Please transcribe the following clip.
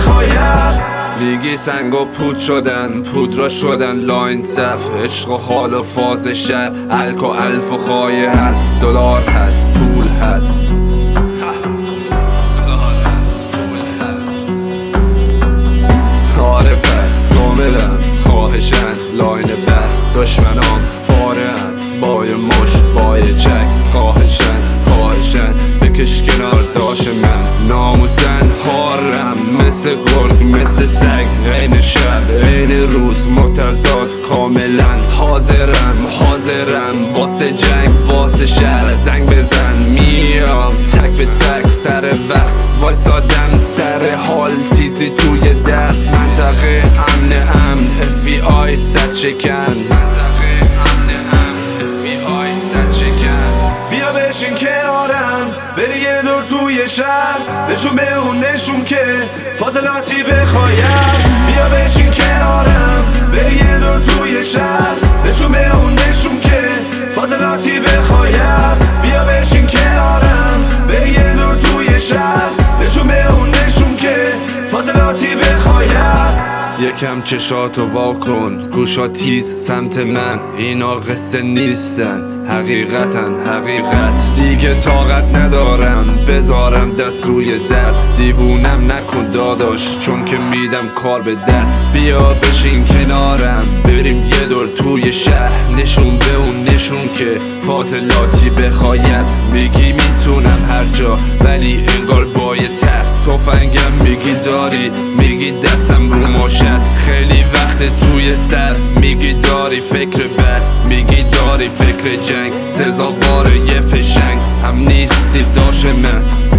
بخواید. میگی سنگا پود شدن، پودرا شدن لاین صف. عشق و حال و فاز شهر، الک و الف و خواهی هست. دلار هست، پول هست، دلار هست، پول هست. آره پس کاملا خواهشن لاین بر. دشمنام بارن بای مش بای چک. خواهشن بکش کنار داش من. ناموسن هارم مثل گرگ مثل سگ. عین شب عین روز متضاد کاملا. حاضرم واسه جنگ واسه شهر. زنگ بزن میام تک به تک سر وقت. وایسادم سر حال تیزی توی دست. منطقه امن FBI صد شکن. بیا بشین کنارم بری یه دور توی شهر. نشون به اون نشون که فاضلاتی بخواید. بیا بشین کنارم بری یه دور توی شهر. نشون به اون نشون که فاضلاتی بخواید. بیا بشین کنارم بری یه دور توی شهر. نشون به اون نشون که فاضلاتی بخواید. یکم چشاتو واکن گوشا تیز سمت من. اینا قصه نیستن حقیقت. دیگه طاقت ندارم بذارم دست روی دست. دیوونم نکن داداش چون که میدم کار به دست. بیا بشین کنارم بریم یه دور توی شهر. نشون به اون نشون که فاضلاتی بخواید. میگی میتونم هر جا ولی انگار با یه ترس. تفنگم میگی داری میگی دستم رو ماشه. خیلی وقت توی سر میگی داری فکر بد. میگی داری فکر جنگ. سزاوار یه فشنگ هم نیستی داش من.